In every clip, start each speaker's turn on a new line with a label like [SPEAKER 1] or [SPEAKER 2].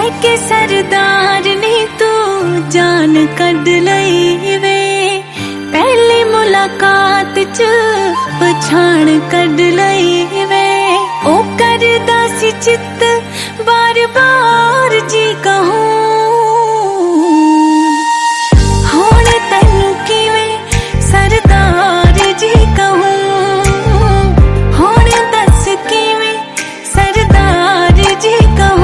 [SPEAKER 1] के सरदार ने तू जान कढ लई वे, पहली मुलाकात च पछाण कढ लई वे। ओ करदा सी चित बार बार जी कहूं, हुण तैनू किवें सरदार जी कहूं, हुण दस किवें सरदार जी कहूं।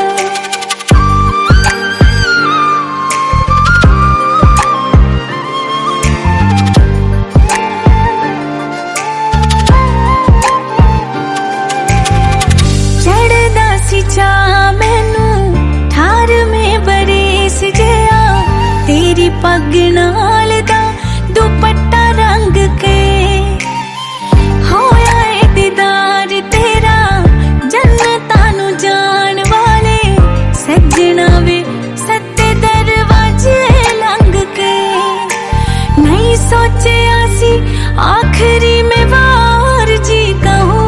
[SPEAKER 1] चा मैनू ठार में बरेस गया, तेरी पग नाल दा दुपट्टा रंग के, होया ए दीदार तेरा जन्नतां नू जान वाले सजना वे सत्ते दरवाजे लंघ के। नहीं सोचिया सी आखिरी में वार जी कहूं,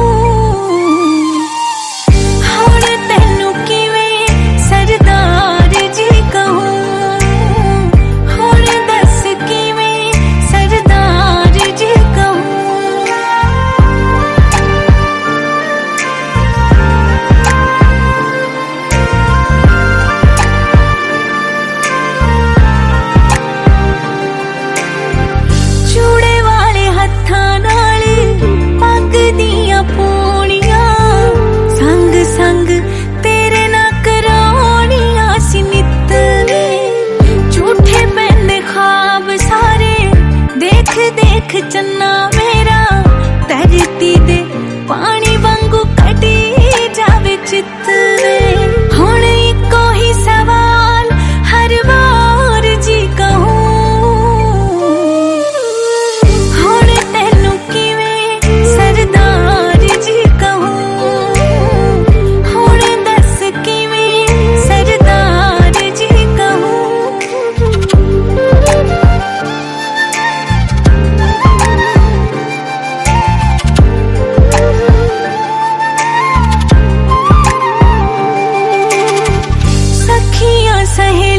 [SPEAKER 1] देख चन्ना मेरा धरती दे पानी वांगू कटी जावे चित वे। हुण इको ही सवाल हर बार जी कहूं, हुण तैनू किवें सरदार जी कहूं, हुण दस किवें सरदार जी कहूं। सहे